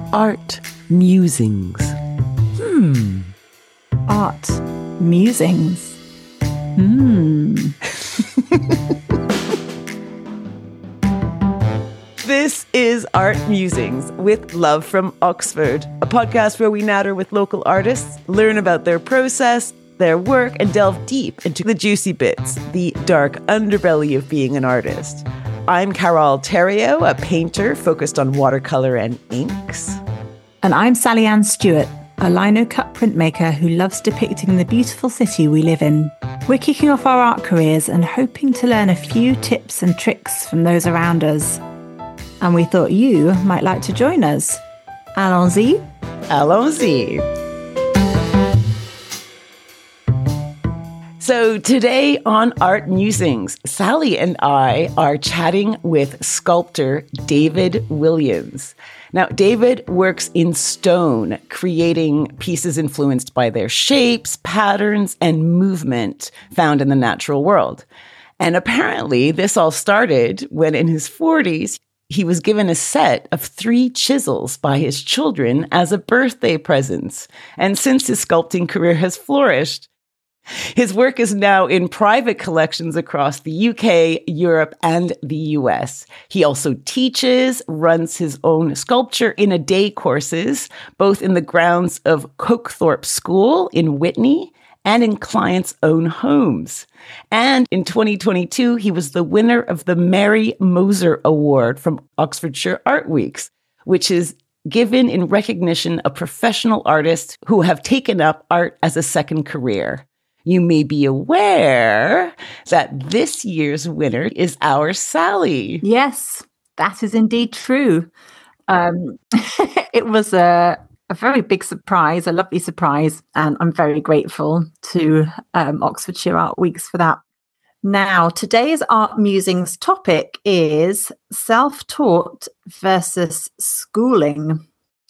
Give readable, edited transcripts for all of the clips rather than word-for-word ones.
Art Musings. Art Musings. This is Art Musings with Love from Oxford, a podcast where we natter with local artists, learn about their process, their work, and delve deep into the juicy bits, the dark underbelly of being an artist. I'm Carol Theriault, a painter focused on watercolor and inks. And I'm Sally Ann Stewart, a lino-cut printmaker who loves depicting the beautiful city we live in. We're kicking off our art careers and hoping to learn a few tips and tricks from those around us. And we thought you might like to join us. Allons-y. Allons-y. So today on Art Musings, Sally and I are chatting with sculptor David Williams. Now, David works in stone, creating pieces influenced by their shapes, patterns, and movement found in the natural world. And apparently, this all started when in his 40s, he was given a set of 3 chisels by his children as a birthday present. And since his sculpting career has flourished, his work is now in private collections across the UK, Europe, and the US. He also teaches, runs his own sculpture in a day courses, both in the grounds of Coakthorpe School in Witney and in clients' own homes. And in 2022, he was the winner of the Mary Moser Award from Oxfordshire Art Weeks, which is given in recognition of professional artists who have taken up art as a second career. You may be aware that this year's winner is our Sally. Yes, that is indeed true. It was a very big surprise, a lovely surprise, and I'm very grateful to Oxfordshire Art Weeks for that. Now, today's Art Musings topic is self-taught versus schooling.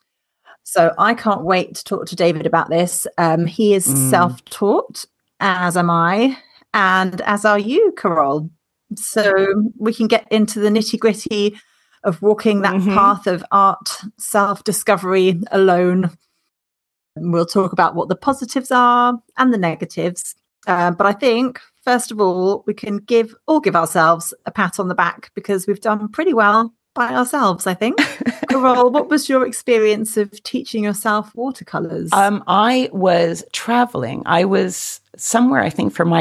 So I can't wait to talk to David about this. He is self-taught, as am I, and as are you, Carol. So we can get into the nitty-gritty of walking that path of art self-discovery alone. We'll talk about what the positives are and the negatives. But I think, first of all, we can give ourselves a pat on the back because we've done pretty well by ourselves, I think. Carol, what was your experience of teaching yourself watercolors? I was traveling. I was somewhere, I think, for my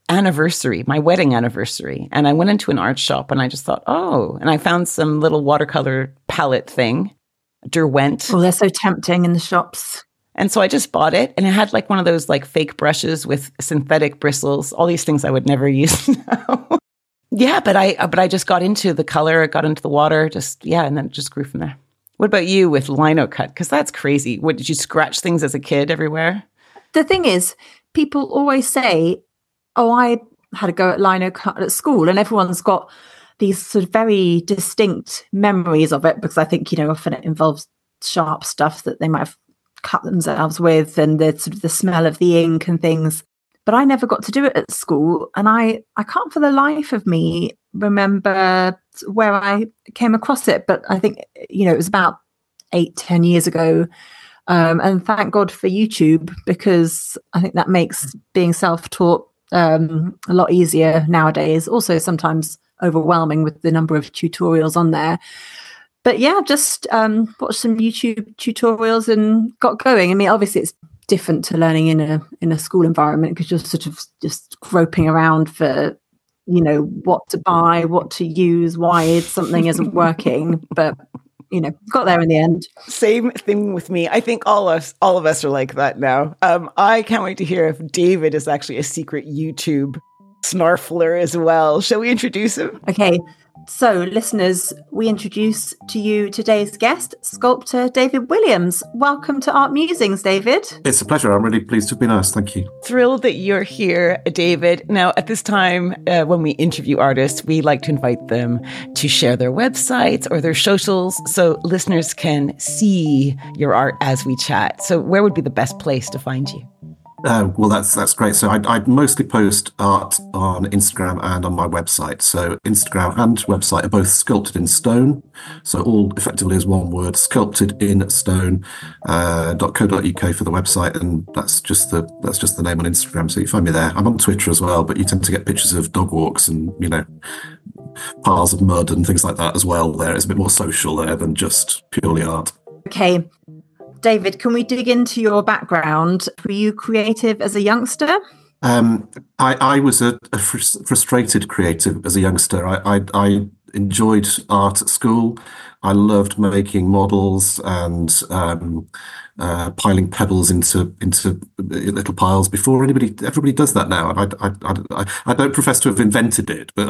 wedding anniversary. And I went into an art shop and I just thought, and I found some little watercolor palette thing, Derwent. Oh, they're so tempting in the shops. And so I just bought it, and it had like one of those like fake brushes with synthetic bristles, all these things I would never use now. Yeah, but I just got into the color, got into the water, and then it just grew from there. What about you with lino cut? Because that's crazy. What, did you scratch things as a kid everywhere? The thing is, people always say, I had a go at lino cut at school, and everyone's got these sort of very distinct memories of it because I think, often it involves sharp stuff that they might have cut themselves with and the sort of the smell of the ink and things. But I never got to do it at school. And I can't for the life of me remember where I came across it. But I think, it was about 8-10 years ago. And thank God for YouTube, because I think that makes being self-taught a lot easier nowadays. Also sometimes overwhelming with the number of tutorials on there. But yeah, just watched some YouTube tutorials and got going. I mean, obviously it's different to learning in a school environment because you're sort of just groping around for, what to buy, what to use, why something isn't working. But, got there in the end. Same thing with me. I think all of us are like that now. I can't wait to hear if David is actually a secret YouTube snarfler as well. Shall we introduce him? Okay. So, listeners, we introduce to you today's guest, sculptor David Williams. Welcome to Art Musings, David. It's a pleasure. I'm really pleased to be asked. Thank you. Thrilled that you're here, David. Now, at this time, when we interview artists, we like to invite them to share their websites or their socials so listeners can see your art as we chat. So where would be the best place to find you? Well, that's great. So I mostly post art on Instagram and on my website. So Instagram and website are both sculpted in stone. So all effectively is one word, sculpted in stone, .co.uk for the website, and that's just the name on Instagram. So you find me there. I'm on Twitter as well, but you tend to get pictures of dog walks and piles of mud and things like that as well. There, it's a bit more social there than just purely art. Okay. David, can we dig into your background? Were you creative as a youngster? I was a frustrated creative as a youngster. I enjoyed art at school. I loved making models and piling pebbles into little piles before everybody does that now. And I don't profess to have invented it, but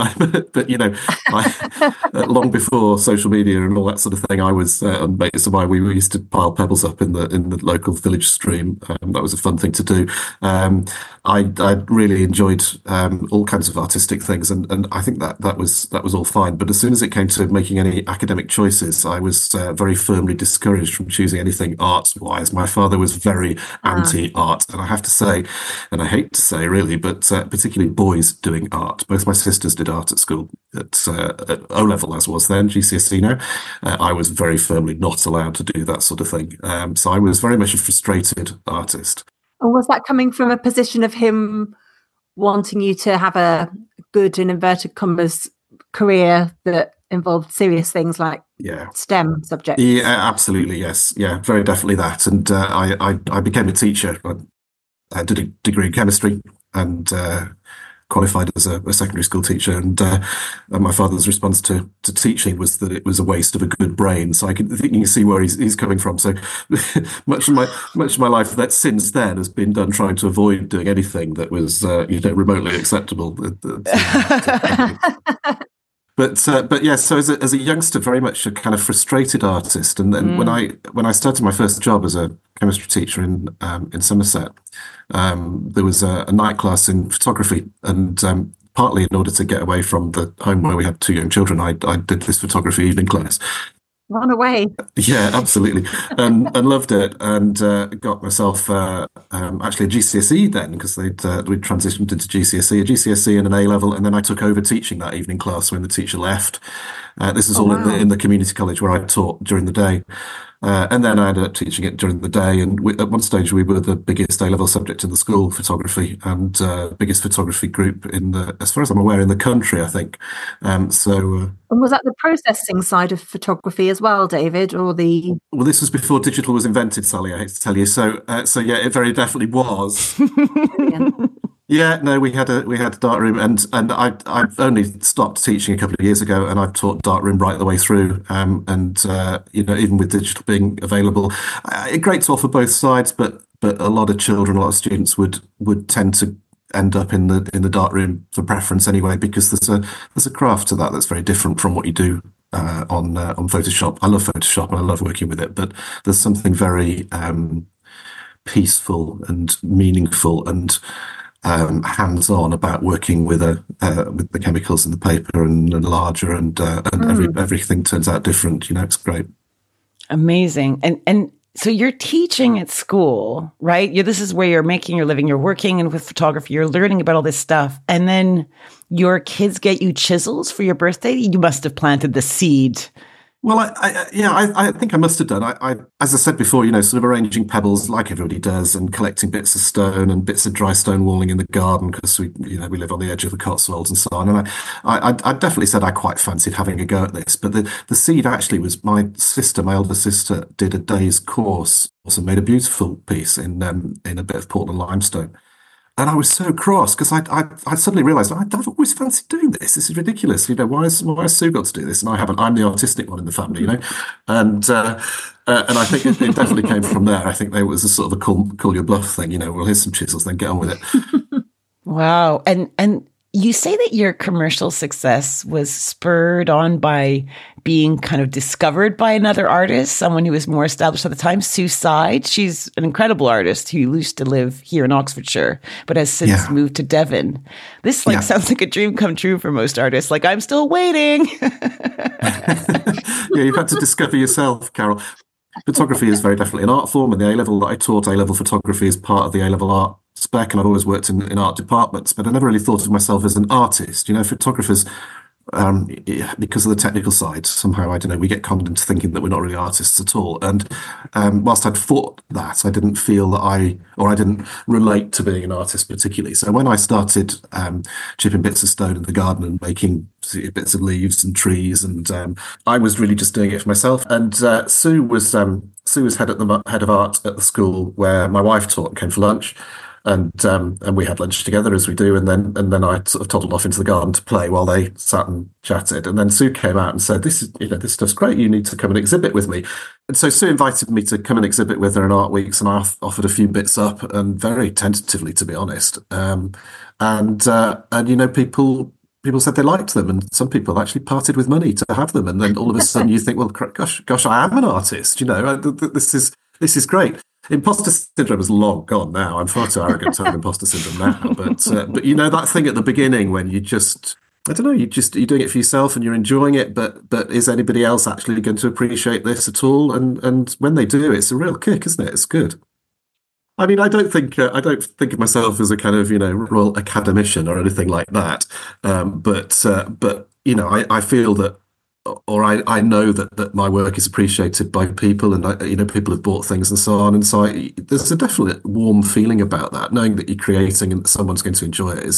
long before social media and all that sort of thing, I was and mates of mine, we used to pile pebbles up in the local village stream. That was a fun thing to do. I really enjoyed all kinds of artistic things, and I think that was all fine. But as soon as it came to making any academic choices, I was very firmly discouraged from choosing anything arts-wise. My father was very anti-art, and I have to say, and I hate to say really, but particularly boys doing art. Both my sisters did art at school at O-level, as was then, GCSE now. I was very firmly not allowed to do that sort of thing. So I was very much a frustrated artist. And was that coming from a position of him wanting you to have a good, in inverted commas, career that involved serious things like STEM subjects? Yeah, absolutely, yes. Yeah, very definitely that. And I became a teacher. I did a degree in chemistry and qualified as a secondary school teacher. And my father's response to teaching was that it was a waste of a good brain. So I think you can see where he's coming from. So much of my life that since then has been done trying to avoid doing anything that was remotely acceptable. But yeah, so as a youngster, very much a kind of frustrated artist. And then when I started my first job as a chemistry teacher in Somerset, there was a night class in photography, and partly in order to get away from the home where we had two young children, I did this photography evening class. Run away. Yeah, absolutely. And loved it, and got myself actually a GCSE then, because we'd transitioned into a GCSE and an A-level, and then I took over teaching that evening class when the teacher left. This is in the community college where I taught during the day. And then I ended up teaching it during the day. And at one stage, we were the biggest A-level subject in the school, photography, and biggest photography group as far as I'm aware, in the country, I think. And was that the processing side of photography as well, David, or the? Well, this was before digital was invented, Sally, I hate to tell you. So yeah, it very definitely was. Yeah, no, we had a darkroom, and I've only stopped teaching a couple of years ago, and I've taught darkroom right the way through. Even with digital being available, great to offer both sides, but a lot of children, a lot of students would tend to end up in the darkroom for preference anyway, because there's a craft to that that's very different from what you do on Photoshop. I love Photoshop and I love working with it, but there's something very peaceful and meaningful and hands-on about working with the chemicals in the paper and larger and everything turns out different. It's great. Amazing. And so you're teaching at school, right? This is where you're making your living. You're working and with photography. You're learning about all this stuff, and then your kids get you chisels for your birthday. You must have planted the seed. Well, I think I must have done. I as I said before, sort of arranging pebbles like everybody does, and collecting bits of stone and bits of dry stone walling in the garden because we live on the edge of the Cotswolds and so on. And I definitely said I quite fancied having a go at this. But the seed actually was my elder sister, did a day's course, also made a beautiful piece in a bit of Portland limestone. And I was so cross because I suddenly realised I've always fancied doing this. This is ridiculous. Why has Sue got to do this? And I haven't. I'm the artistic one in the family, And I think it definitely came from there. I think there was a sort of a call your bluff thing. Well, here's some chisels, then get on with it. Wow. And you say that your commercial success was spurred on by being kind of discovered by another artist, someone who was more established at the time, Sue Side. She's an incredible artist who used to live here in Oxfordshire, but has since moved to Devon. This sounds like a dream come true for most artists. Like, I'm still waiting. Yeah, you've had to discover yourself, Carol. Photography is very definitely an art form, and the A-level that I taught, A-level photography, is part of the A-level art spec, and I've always worked in art departments, but I never really thought of myself as an artist. Photographers, because of the technical side, somehow, I don't know, we get conned into thinking that we're not really artists at all. And whilst I'd thought that, I didn't feel that I didn't relate to being an artist particularly. So when I started chipping bits of stone in the garden and making bits of leaves and trees, and I was really just doing it for myself. And Sue was head of art at the school where my wife taught and came for lunch. And we had lunch together, as we do, and then I sort of toddled off into the garden to play while they sat and chatted. And then Sue came out and said, "This stuff's great. You need to come and exhibit with me." And so Sue invited me to come and exhibit with her in Art Weeks, and I offered a few bits up, and very tentatively, to be honest. People said they liked them, and some people actually parted with money to have them. And then all of a sudden, you think, "Well, gosh, I am an artist. This is great." Imposter syndrome is long gone now. I'm far too arrogant to have imposter syndrome now. But that thing at the beginning when you just, I don't know, you're doing it for yourself and you're enjoying it. But is anybody else actually going to appreciate this at all? And when they do, it's a real kick, isn't it? It's good. I mean, I don't think of myself as a kind of royal academician or anything like that. But I feel that. Or I know that my work is appreciated by people, and people have bought things and so on. And so there's a definite warm feeling about that, knowing that you're creating and that someone's going to enjoy it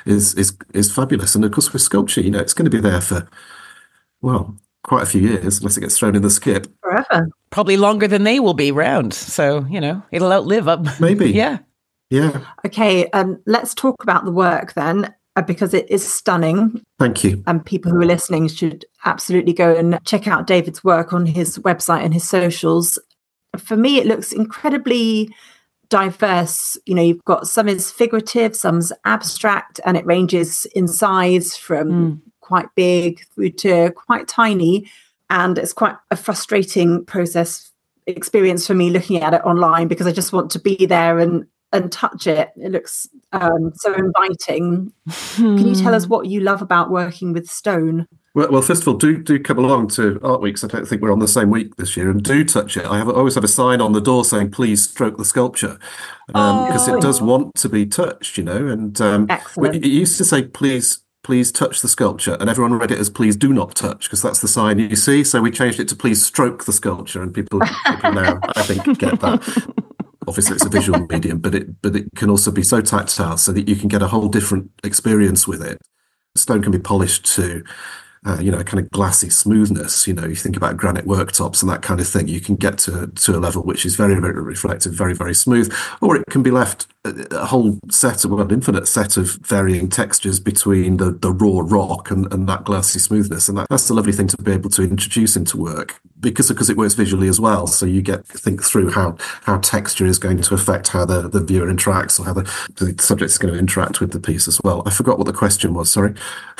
is fabulous. And of course, with sculpture, it's going to be there for, well, quite a few years, unless it gets thrown in the skip. Forever. Probably longer than they will be round. So, it'll outlive up. Maybe. Yeah. Yeah. Okay. Let's talk about the work then. Because it is stunning. Thank you. And people who are listening should absolutely go and check out David's work on his website and his socials. For me, it looks incredibly diverse. You've got some is figurative, some's abstract, and it ranges in size from quite big through to quite tiny. And it's quite a frustrating experience for me looking at it online, because I just want to be there and touch it. It looks so inviting. Can you tell us what you love about working with stone? Well, first of all, do come along to Art Weeks. I don't think we're on the same week this year, and do touch it. I always have a sign on the door saying, "Please stroke the sculpture," because it does want to be touched, And Excellent. it used to say, "Please touch the sculpture," and everyone read it as "Please do not touch," because that's the sign you see. So we changed it to "Please stroke the sculpture," and people now, I think, get that. Obviously, it's a visual medium, but it can also be so tactile, so that you can get a whole different experience with it. Stone can be polished to, a kind of glassy smoothness. You think about granite worktops and that kind of thing. You can get to a level which is very, very reflective, very, very smooth, or it can be left a whole an infinite set of varying textures between the raw rock and that glassy smoothness. And that's the lovely thing to be able to introduce into work, because it works visually as well. So you think through how texture is going to affect how the viewer interacts, or how the subject is going to interact with the piece as well. I forgot what the question was, sorry.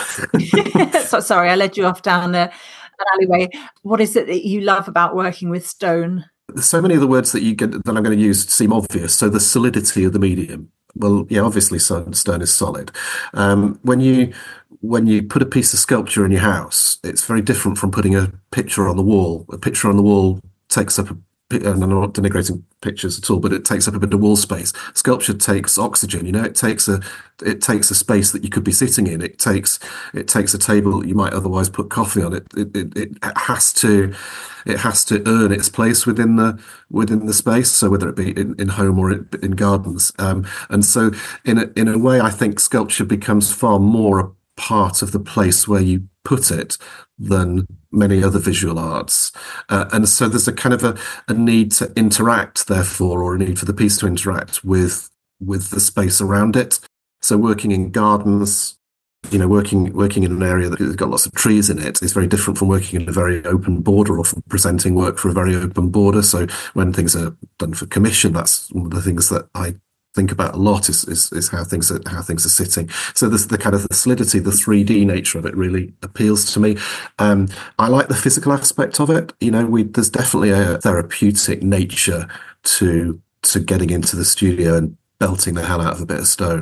Sorry, I led you off down an alleyway. What is it that you love about working with stone? So many of the words that I'm going to use seem obvious. So the solidity of the medium. Well, yeah, obviously stone is solid. When you put a piece of sculpture in your house, it's very different from putting a picture on the wall. A picture on the wall takes up and I'm not denigrating pictures at all, but it takes up a bit of wall space. Sculpture takes oxygen. It takes a space that you could be sitting in. It takes a table that you might otherwise put coffee on. It has to earn its place within the space. So whether it be in home or in gardens, and so in a way, I think sculpture becomes far more a part of the place where you put it than many other visual arts. And so there's a kind of a need to interact, therefore, or a need for the piece to interact with the space around it. So working in gardens, working in an area that has got lots of trees in it is very different from working in a very open border, or from presenting work for a very open border. So when things are done for commission, that's one of the things that I think about a lot is how things are sitting. So there's the kind of the solidity, the 3D nature of it really appeals to me. I like the physical aspect of it. There's definitely a therapeutic nature to getting into the studio and belting the hell out of a bit of stone.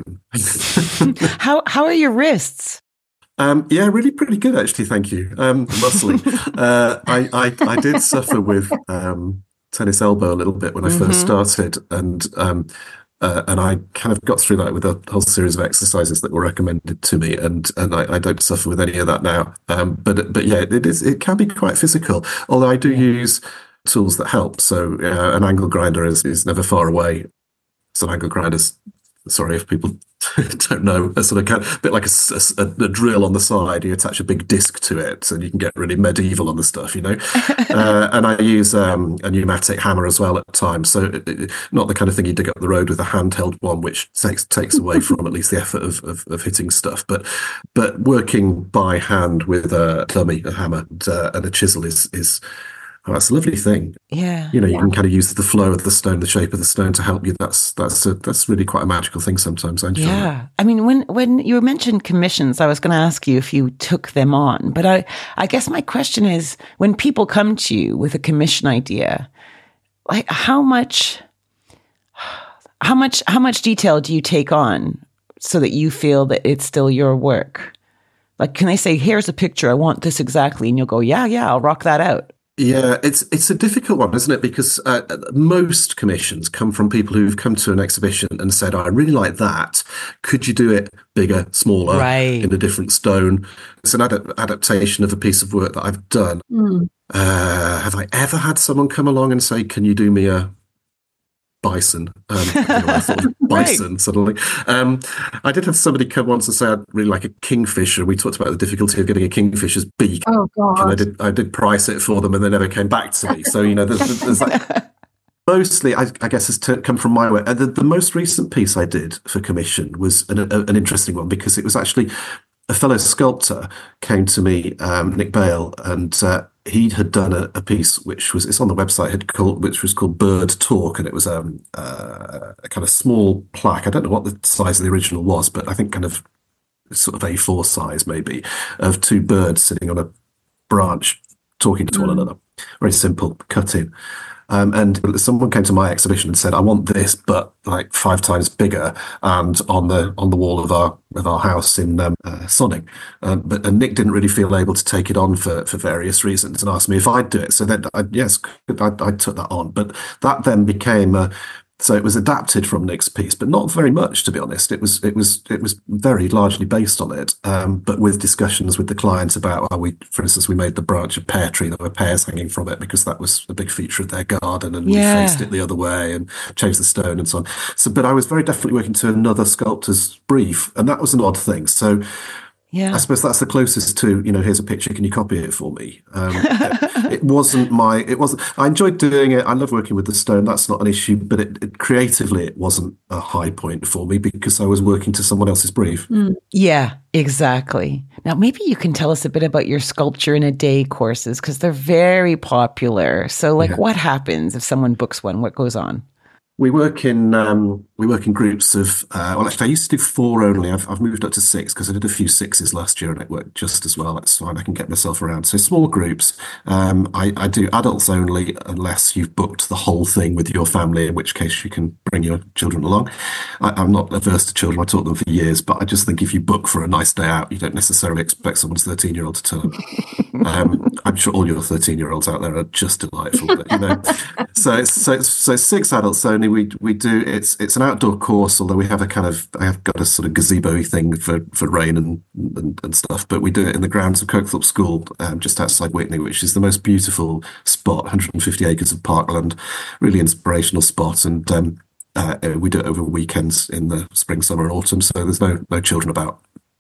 How are your wrists? Yeah, really pretty good actually. Thank you. Muscly. I did suffer with tennis elbow a little bit when I first started, and And I kind of got through that with a whole series of exercises that were recommended to me, and I don't suffer with any of that now. But yeah, it can be quite physical. Although I do use tools that help. So an angle grinder is never far away. So angle grinders, sorry if people don't know, a sort of bit like a drill on the side. You attach a big disc to it, and you can get really medieval on the stuff, And I use a pneumatic hammer as well at times. So not the kind of thing you dig up the road with a handheld one, which takes away from at least the effort of hitting stuff. But working by hand with a dummy, a hammer, and a chisel is that's a lovely thing. Yeah. You can kind of use the flow of the stone, the shape of the stone to help you. That's really quite a magical thing sometimes. Yeah. I mean, when you mentioned commissions, I was going to ask you if you took them on. But I guess my question is, when people come to you with a commission idea, like how much detail do you take on so that you feel that it's still your work? Like, can they say, here's a picture, I want this exactly, and you'll go, yeah, I'll rock that out. Yeah, it's a difficult one, isn't it? Because most commissions come from people who've come to an exhibition and said, I really like that. Could you do it bigger, smaller, in a different stone? It's an adaptation of a piece of work that I've done. Have I ever had someone come along and say, can you do me a bison? I thought of bison suddenly. I did have somebody come once and say I'd really like a kingfisher. We talked about the difficulty of getting a kingfisher's beak. Oh God! And I did price it for them, and they never came back to me. So there's like mostly, I guess, has come from my way. The most recent piece I did for commission was an interesting one, because it was actually a fellow sculptor came to me, Nick Bale, and he had done a piece it's on the website, which was called Bird Talk, and it was a kind of small plaque. I don't know what the size of the original was, but I think kind of sort of A4 size maybe, of two birds sitting on a branch talking to one another. Very simple, cut in. And someone came to my exhibition and said, I want this, but like 5 times bigger, and on the wall of our house in Sonning. But Nick didn't really feel able to take it on for various reasons, and asked me if I'd do it. So then, I took that on. But that then became so it was adapted from Nick's piece, but not very much, to be honest. It was very largely based on it, but with discussions with the clients about, for instance, we made the branch a pear tree. There were pears hanging from it because that was a big feature of their garden, and we faced it the other way and changed the stone and so on. So, but I was very definitely working to another sculptor's brief, and that was an odd thing. So, I suppose that's the closest to, here's a picture, can you copy it for me? It wasn't. I enjoyed doing it. I love working with the stone. That's not an issue. But creatively, it wasn't a high point for me because I was working to someone else's brief. Yeah, exactly. Now, maybe you can tell us a bit about your Sculpture in a Day courses, because they're very popular. So, what happens if someone books one? What goes on? We work in groups of actually I used to do 4 only. I've moved up to 6 because I did a few 6s last year and it worked just as well. That's fine. I can get myself around. So small groups. I do adults only unless you've booked the whole thing with your family, in which case you can bring your children along. I'm not averse to children. I taught them for years, but I just think if you book for a nice day out, you don't necessarily expect someone's 13-year-old to turn up. I'm sure all your 13-year-olds out there are just delightful, but so 6 adults only. We do it's an outdoor course, although I have got a sort of gazebo thing for rain and stuff, but we do it in the grounds of Cokethorpe School, just outside Witney, which is the most beautiful spot, 150 acres of parkland, really inspirational spot, and we do it over weekends in the spring, summer and autumn, so there's no children about.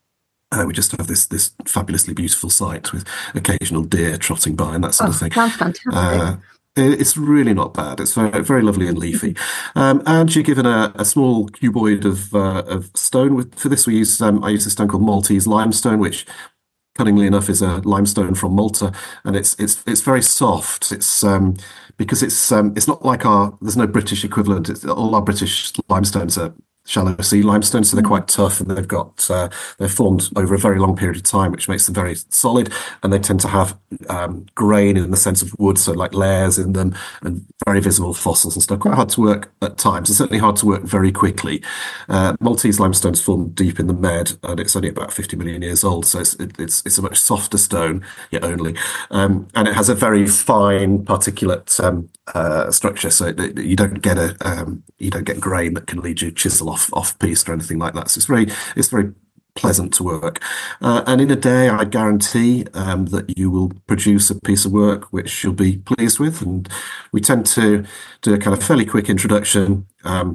We just have this fabulously beautiful site with occasional deer trotting by and that sort of thing. Sounds fantastic. It's really not bad. It's very, very lovely and leafy. And you're given a small cuboid of stone. For this, I use a stone called Maltese limestone, which, cunningly enough, is a limestone from Malta, and it's very soft. It's because it's not like there's no British equivalent. All our British limestones are shallow sea limestone, so they're quite tough, and they're formed over a very long period of time, which makes them very solid. And they tend to have grain in the sense of wood, so like layers in them, and very visible fossils and stuff. Quite hard to work at times, and certainly hard to work very quickly. Maltese limestone's formed deep in the Med, and it's only about 50 million years old, so it's a much softer stone, yet only, and it has a very fine particulate structure, so you don't get grain that can lead you chisel off piece or anything like that. So it's very pleasant to work. And in a day, I guarantee that you will produce a piece of work which you'll be pleased with. And we tend to do a kind of fairly quick introduction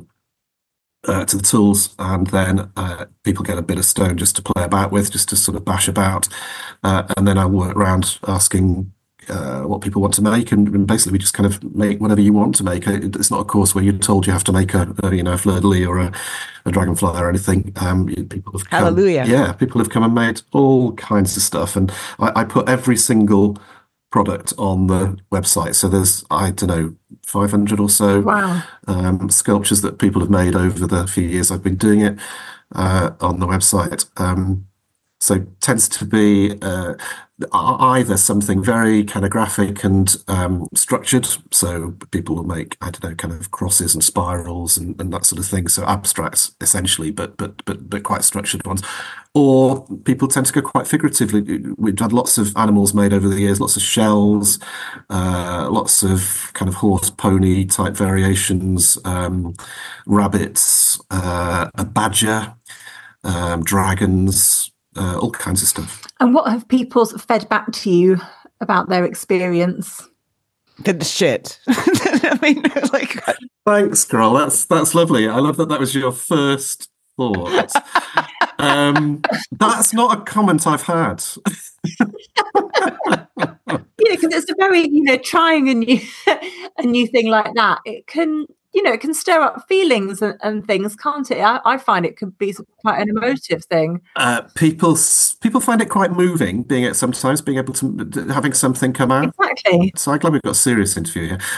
to the tools, and then people get a bit of stone just to play about with, just to sort of bash about. And then I work around asking what people want to make, and basically we just kind of make whatever you want to make. It's not a course where you're told you have to make a fleur-de-lis or a dragonfly or anything. People have come, Hallelujah. Yeah, people have come and made all kinds of stuff, and I put every single product on the website. So there's, I don't know, 500 or so sculptures that people have made over the few years I've been doing it on the website. So it tends to be either something very kind of graphic and structured. So people will make, I don't know, kind of crosses and spirals and that sort of thing. So abstracts essentially, but quite structured ones. Or people tend to go quite figuratively. We've had lots of animals made over the years, lots of shells, lots of kind of horse pony type variations, rabbits, a badger, dragons. All kinds of stuff. And what have people fed back to you about their experience? The shit. I mean, like. Thanks, girl. That's lovely. I love that was your first thought. That's not a comment I've had. Because it's a very, trying a new thing like that. It can stir up feelings and things, can't it? I find it could be quite an emotive thing. People find it quite moving, being able to having something come out. Exactly. So I'm glad we've got a serious interview here.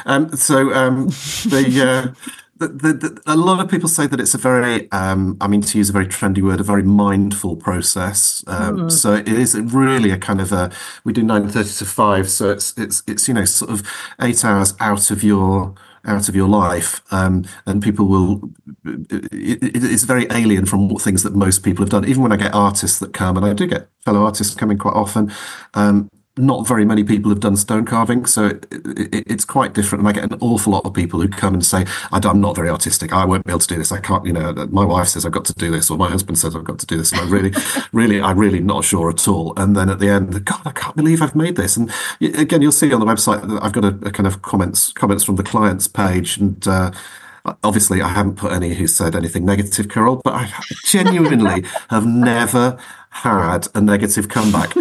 A lot of people say that it's a very, to use a very trendy word, a very mindful process. So it is really a kind of we do 9:30 to 5, so it's sort of 8 hours out of your life, and people will. It's very alien from things that most people have done. Even when I get artists that come, and I do get fellow artists coming quite often. Not very many people have done stone carving, so it's quite different. And I get an awful lot of people who come and say, I'm not very artistic. I won't be able to do this. I can't, my wife says I've got to do this, or my husband says I've got to do this. And I'm really not sure at all. And then at the end, God, I can't believe I've made this. And again, you'll see on the website that I've got a kind of comments from the clients page. And obviously I haven't put any who said anything negative, Carol, but I genuinely have never had a negative comeback.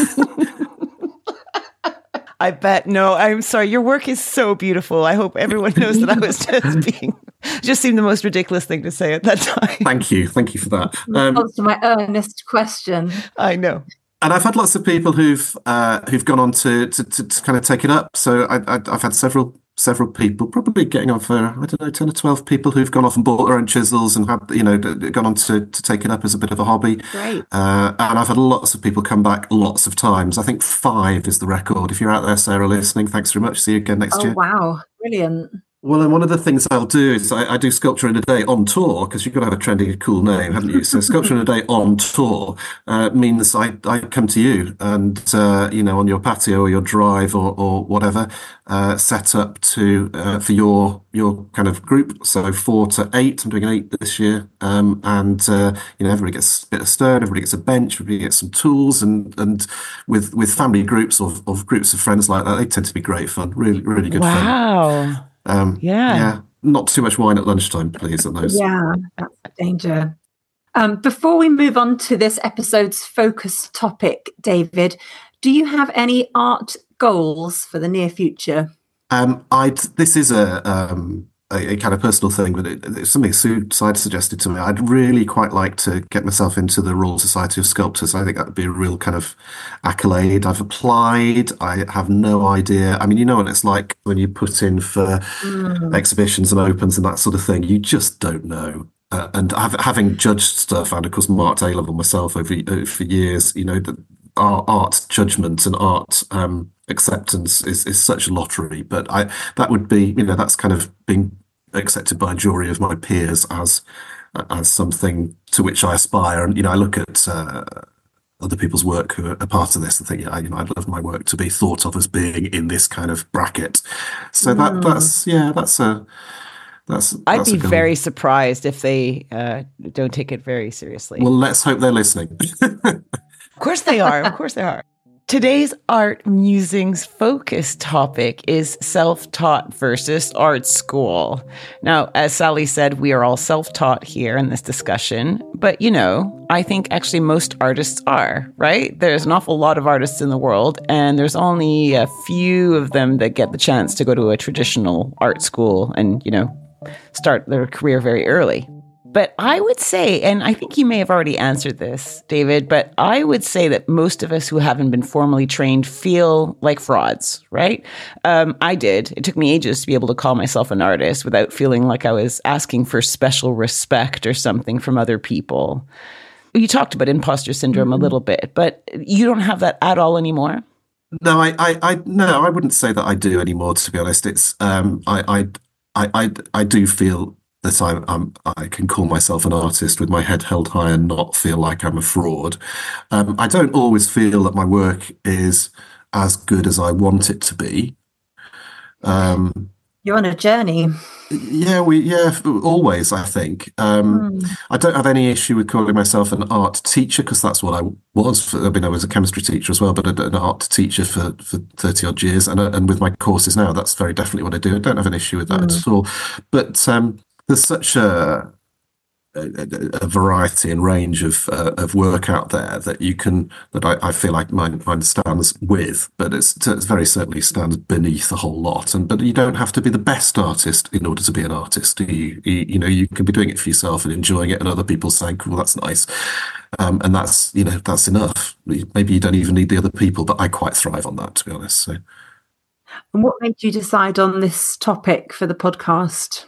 I bet. No, I'm sorry. Your work is so beautiful. I hope everyone knows that I was just seemed the most ridiculous thing to say at that time. Thank you for that. Response to my earnest question. I know. And I've had lots of people who've gone on to kind of take it up. So I've had several people, probably getting on for, I don't know, 10 or 12 people who've gone off and bought their own chisels and have, gone on to take it up as a bit of a hobby. Great. And I've had lots of people come back lots of times. I think 5 is the record. If you're out there, Sarah, listening, thanks very much. See you again next year. Oh, wow. Brilliant. Well, and one of the things I'll do is I do Sculpture in a Day on tour, because you've got to have a trendy, cool name, haven't you? So Sculpture in a Day on tour means I come to you and, on your patio or your drive or whatever, set up for your kind of group. So 4 to 8, I'm doing 8 this year. Everybody gets a bit of stone, everybody gets a bench, everybody gets some tools, and with family groups or groups of friends like that, they tend to be great fun, really, really good fun. Wow. Yeah. Not too much wine at lunchtime, please, on those. Yeah, that's a danger. Before we move on to this episode's focus topic, David, do you have any art goals for the near future? This is a kind of personal thing, but it's something Sue Side suggested to me. I'd really quite like to get myself into the Royal Society of Sculptors. I think that would be a real kind of accolade. I've applied. I have no idea. I mean, you know what it's like when you put in for exhibitions and opens and that sort of thing. You just don't know. and having judged stuff and of course marked A level myself over for years, that our art judgment and art acceptance is such a lottery. But that would be, that's kind of being accepted by a jury of my peers as something to which I aspire. And I look at other people's work who are part of this and think, yeah, I'd love my work to be thought of as being in this kind of bracket. So I'd be very surprised if they don't take it very seriously. Well, let's hope they're listening. Of course they are. Of course they are. Today's Art Musings focus topic is self-taught versus art school. Now, as Sally said, we are all self-taught here in this discussion, but I think actually most artists are, right? There's an awful lot of artists in the world, and there's only a few of them that get the chance to go to a traditional art school and, start their career very early. But I would say, and I think you may have already answered this, David, but I would say that most of us who haven't been formally trained feel like frauds, right? I did. It took me ages to be able to call myself an artist without feeling like I was asking for special respect or something from other people. You talked about imposter syndrome a little bit, but you don't have that at all anymore? No, I wouldn't say that I do anymore, to be honest. It's I do feel that I can call myself an artist with my head held high and not feel like I'm a fraud. I don't always feel that my work is as good as I want it to be. You're on a journey. Yeah, always, I think. I don't have any issue with calling myself an art teacher because that's what I was. I was a chemistry teacher as well, but an art teacher for 30 odd years. And with my courses now, that's very definitely what I do. I don't have an issue with that at all. But there's such a variety and range of work out there that I feel like mine stands with, but it's very certainly stands beneath a whole lot. But you don't have to be the best artist in order to be an artist. You can be doing it for yourself and enjoying it, and other people saying, "Cool, that's nice," and that's enough. Maybe you don't even need the other people, but I quite thrive on that, to be honest. So. And what made you decide on this topic for the podcast?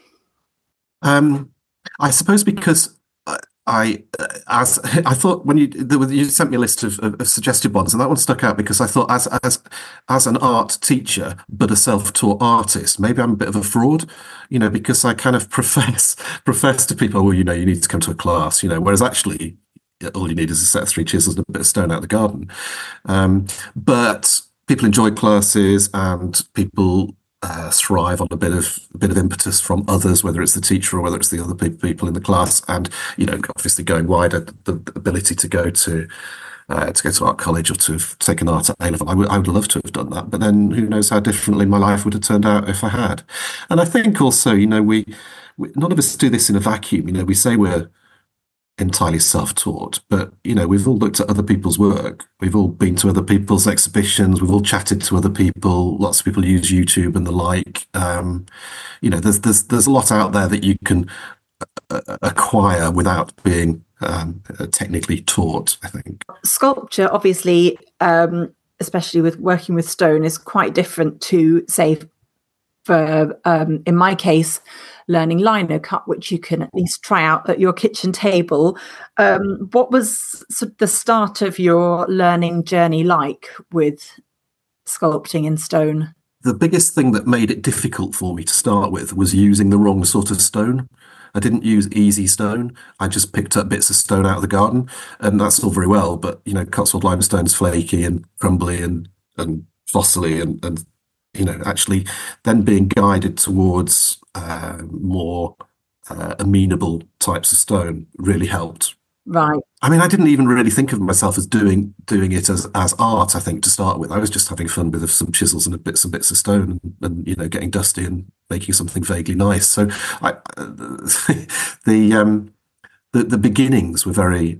I suppose because I thought when you sent me a list of suggested ones, and that one stuck out because I thought as an art teacher but a self-taught artist, maybe I'm a bit of a fraud, because I kind of profess to people, well, you need to come to a class, whereas actually all you need is a set of 3 chisels and a bit of stone out the garden. But people enjoy classes, and people thrive on a bit of impetus from others, whether it's the teacher or whether it's the other people in the class, and obviously going wider, the ability to go to art college or to take an art at A level. I would love to have done that, but then who knows how differently my life would have turned out if I had. And I think also, we none of us do this in a vacuum. We say we're entirely self-taught, but we've all looked at other people's work, we've all been to other people's exhibitions, we've all chatted to other people, lots of people use YouTube and the like. There's a lot out there that you can acquire without being technically taught, I think. Sculpture, obviously, especially with working with stone, is quite different to, say, for in my case, learning lino cut, which you can at least try out at your kitchen table. What was the start of your learning journey like with sculpting in stone? The biggest thing that made it difficult for me to start with was using the wrong sort of stone. I didn't use easy stone. I just picked up bits of stone out of the garden, and that's all very well. But Cotswold limestone is flaky and crumbly and fossily, and actually then being guided towards more amenable types of stone really helped. Right. I mean, I didn't even really think of myself as doing it as art, I think, to start with. I was just having fun with some chisels and bits of stone and getting dusty and making something vaguely nice. So the beginnings were very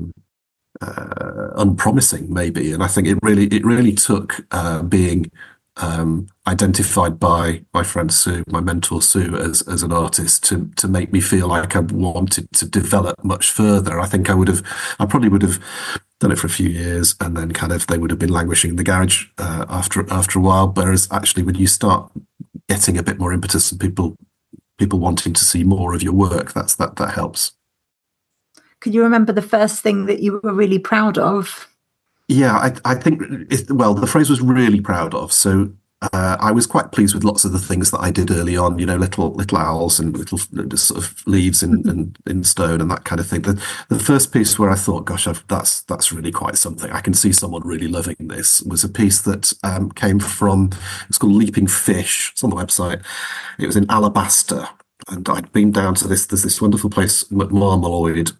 unpromising, maybe. And I think it really took being identified by my friend Sue, my mentor Sue, as an artist to make me feel like I wanted to develop much further. I think I probably would have done it for a few years, and then they would have been languishing in the garage after a while. Whereas actually, when you start getting a bit more impetus and people people wanting to see more of your work. That helps. Can you remember the first thing that you were really proud of? Yeah, I think, the phrase was really proud of. So I was quite pleased with lots of the things that I did early on, little owls and little sort of leaves in stone and that kind of thing. The first piece where I thought, gosh, that's really quite something. I can see someone really loving this, was a piece that came from, it's called Leaping Fish. It's on the website. It was in Alabaster. And I'd been down to there's this wonderful place, McMarmalloyd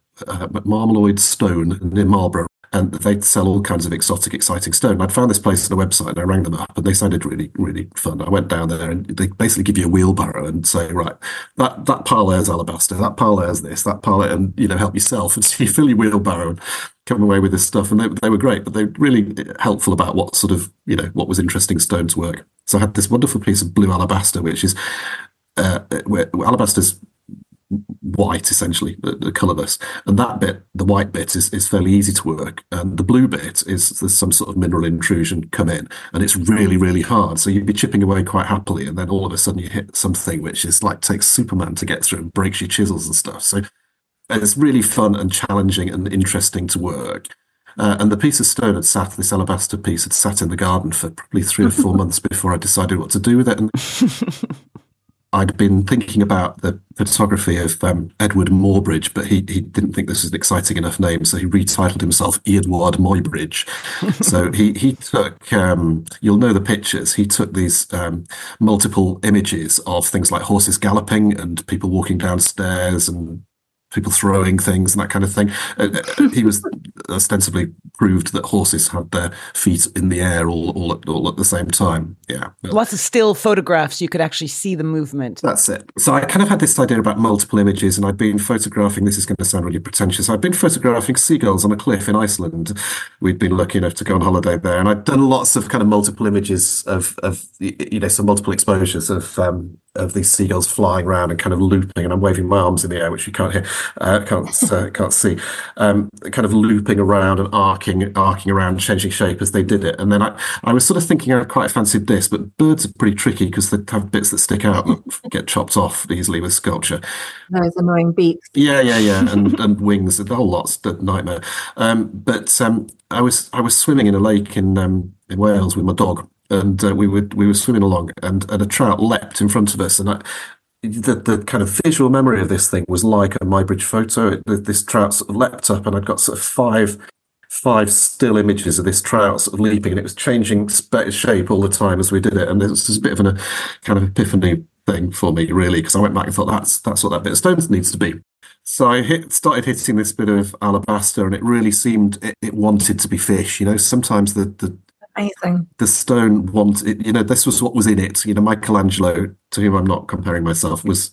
Stone near Marlborough. And they sell all kinds of exotic, exciting stone. I'd found this place on a website and I rang them up and they sounded really, really fun. I went down there and they basically give you a wheelbarrow and say, right, that pile there's alabaster, that pile there's this, that pile, and, help yourself. And so you fill your wheelbarrow and come away with this stuff. And they were great, but they were really helpful about what sort of, what was interesting stone to work. So I had this wonderful piece of blue alabaster, which is, where alabaster's white, essentially, the colourless, and that bit, the white bit, is fairly easy to work, and the blue bit there's some sort of mineral intrusion come in, and it's really, really hard. So you'd be chipping away quite happily, and then all of a sudden you hit something which is like takes Superman to get through and breaks your chisels and stuff. So it's really fun and challenging and interesting to work. And the piece of stone this alabaster piece had sat in the garden for probably 3 or 4 months before I decided what to do with it. And I'd been thinking about the photography of Edward Morebridge, but he didn't think this was an exciting enough name, so he retitled himself Edward Moybridge. So he took, you'll know the pictures, he took these multiple images of things like horses galloping and people walking downstairs and people throwing things and that kind of thing. He was ostensibly proved that horses had their feet in the air all at the same time. Yeah. Lots of still photographs. You could actually see the movement. That's it. So I kind of had this idea about multiple images, and I'd been photographing, this is going to sound really pretentious, I'd been photographing seagulls on a cliff in Iceland. We'd been lucky enough to go on holiday there, and I'd done lots of kind of multiple images of some multiple exposures of these seagulls flying around and kind of looping, and I'm waving my arms in the air, which you can't hear, can't see, kind of looping around and arcing around, changing shape as they did it. And then I was sort of thinking I quite fancied this, but birds are pretty tricky because they have bits that stick out and get chopped off easily with sculpture. Those annoying beaks. Yeah, and wings, the whole lot's a nightmare. But I was swimming in a lake in Wales with my dog. And we were swimming along, and a trout leapt in front of us, and the kind of visual memory of this thing was like a Muybridge photo. This trout sort of leapt up, and I'd got sort of five still images of this trout sort of leaping, and it was changing shape all the time as we did it. And this was a bit of a kind of epiphany thing for me, really, because I went back and thought that's what that bit of stone needs to be. So I started hitting this bit of alabaster, and it really seemed it wanted to be fish. Sometimes amazing. The stone wanted, this was what was in it. Michelangelo, to whom I'm not comparing myself, was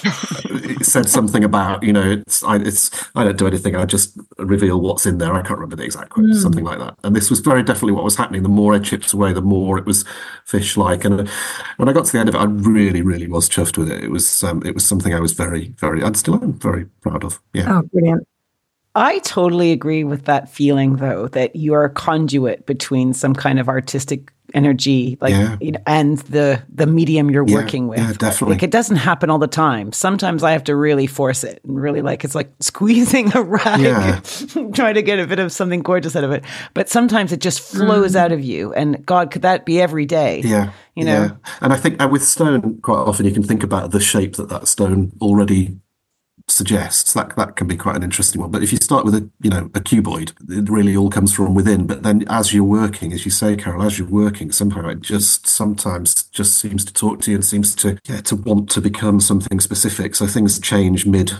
said something about, I don't do anything. I just reveal what's in there. I can't remember the exact quote, something like that. And this was very definitely what was happening. The more I chipped away, the more it was fish-like. And when I got to the end of it, I really, really was chuffed with it. It was something I was very, very, and still am very proud of. Yeah. Oh, brilliant. I totally agree with that feeling, though, that you are a conduit between some kind of artistic energy, and the medium you're working with. Yeah, definitely. It doesn't happen all the time. Sometimes I have to really force it and really it's like squeezing a rag, trying to get a bit of something gorgeous out of it. But sometimes it just flows out of you. And God, could that be every day? Yeah. Yeah. And I think with stone, quite often you can think about the shape that stone already suggests. That can be quite an interesting one. But if you start with a cuboid, it really all comes from within. But then as you're working, as you say, Carol, as you're working, somehow it just sometimes just seems to talk to you and seems to want to become something specific. So things change mid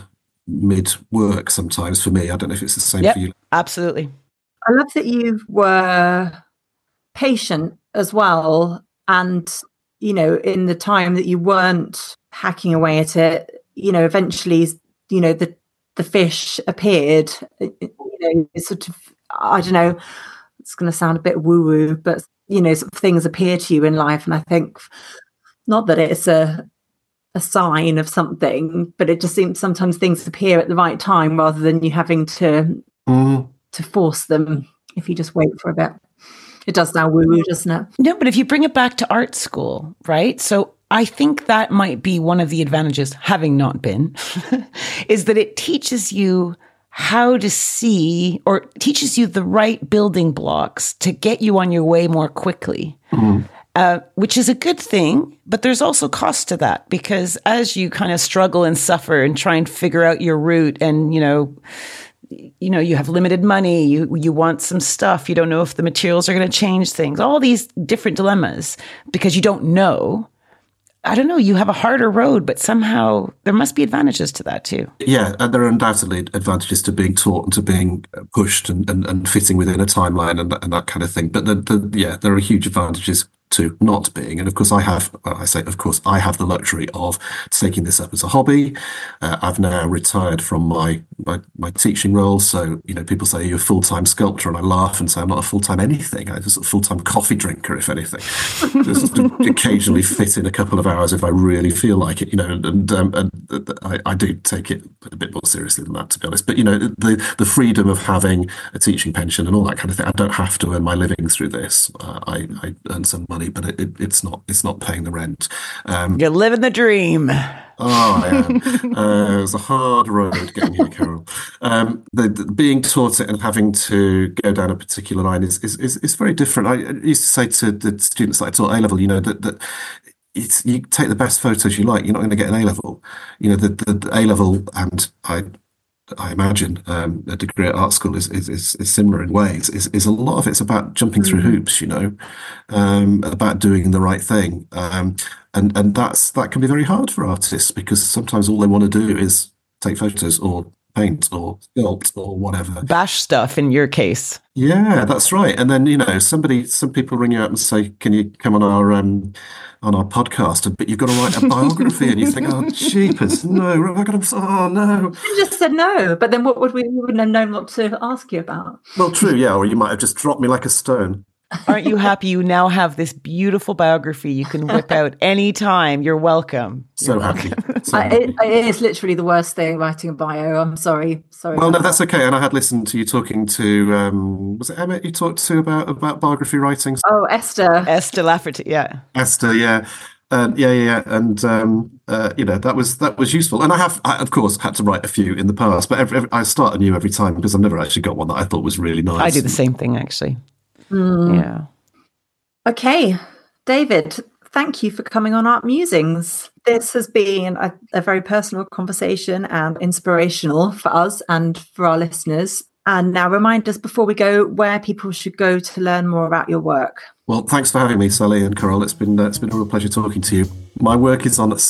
work sometimes for me. I don't know if it's the same for you. I Absolutely. love that you were patient as well. And, in the time that you weren't hacking away at it, eventually, the fish appeared, it's sort of, I don't know, it's going to sound a bit woo-woo, but, sort of things appear to you in life. And I think not that it's a sign of something, but it just seems sometimes things appear at the right time rather than you having to force them if you just wait for a bit. It does sound woo-woo, doesn't it? No, but if you bring it back to art school, right? So I think that might be one of the advantages, having not been, is that it teaches you how to see, or teaches you the right building blocks to get you on your way more quickly, which is a good thing. But there's also cost to that, because as you kind of struggle and suffer and try and figure out your route, and, you know, you have limited money, you want some stuff, you don't know if the materials are going to change things, all these different dilemmas because you don't know. I don't know, you have a harder road, but somehow there must be advantages to that too. Yeah, and there are undoubtedly advantages to being taught and to being pushed and fitting within a timeline and that kind of thing. But there are huge advantages to not being. And of course, I have the luxury of taking this up as a hobby. I've now retired from my teaching role. So, you know, people say you're a full-time sculptor, and I laugh and say I'm not a full-time anything. I'm just a full-time coffee drinker, if anything. Just occasionally fit in a couple of hours if I really feel like it, you know, and I do take it a bit more seriously than that, to be honest. But, you know, the freedom of having a teaching pension and all that kind of thing, I don't have to earn my living through this. I earn some money, but it's not paying the rent. You're living the dream. Oh, I am. It was a hard road getting here, Carol. The being taught it and having to go down a particular line is very different. I used to say to the students that I taught A-level, you know, that you take the best photos you like, you're not going to get an A-level. You know, the A-level, and I imagine a degree at art school is similar in ways. Is a lot of it's about jumping through hoops, you know, about doing the right thing, and that can be very hard for artists, because sometimes all they want to do is take photos or paint or sculpt or whatever. Bash stuff in your case. Yeah, that's right. And then, you know, some people ring you up and say, "Can you come on our podcast?" But you've got to write a biography, and you think, "Oh, jeepers, no, no." You just said no, but then we wouldn't have known what to ask you about. Well, true, yeah, or you might have just dropped me like a stone. Aren't you happy you now have this beautiful biography you can whip out anytime? You're welcome. So happy. It is literally the worst thing, writing a bio. I'm sorry. Well, no, that's okay. And I had listened to you talking to, was it Emmett you talked to about biography writing? Oh, Esther. Esther Lafferty, yeah. Esther, yeah. Yeah. And, you know, that was useful. And I of course, had to write a few in the past, but I start anew every time, because I've never actually got one that I thought was really nice. I do the same thing, actually. Yeah. Okay, David, thank you for coming on Art Musings. This has been a very personal conversation and inspirational for us and for our listeners. And now remind us, before we go, where people should go to learn more about your work. Well, thanks for having me, Sally and Carol. It's been a real pleasure talking to you. My work is on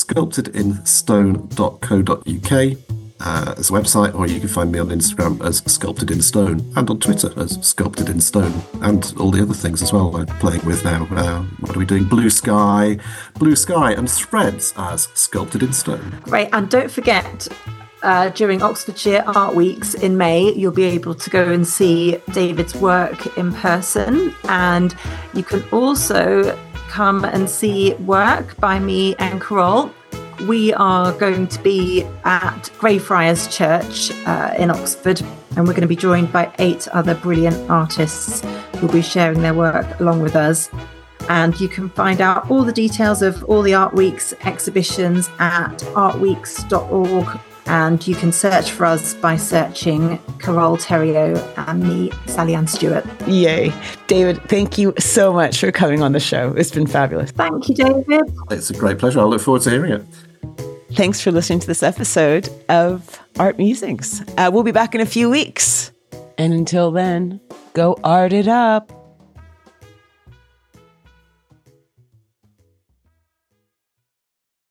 sculptedinstone.co.uk. As a website, or you can find me on Instagram as Sculpted in Stone, and on Twitter as Sculpted in Stone, and all the other things as well I'm playing with now. What are we doing? Blue Sky, and Threads as Sculpted in Stone. Great, and don't forget, during Oxfordshire Art Weeks in May, you'll be able to go and see David's work in person, and you can also come and see work by me and Carol. We are going to be at Greyfriars Church in Oxford, and we're going to be joined by 8 other brilliant artists who will be sharing their work along with us. And you can find out all the details of all the Art Weeks exhibitions at artweeks.org, and you can search for us by searching Carol Theriault and me, Sally Ann Stewart. Yay. David, thank you so much for coming on the show. It's been fabulous. Thank you, David. It's a great pleasure. I look forward to hearing it. Thanks for listening to this episode of Art Musings. We'll be back in a few weeks. And until then, go art it up.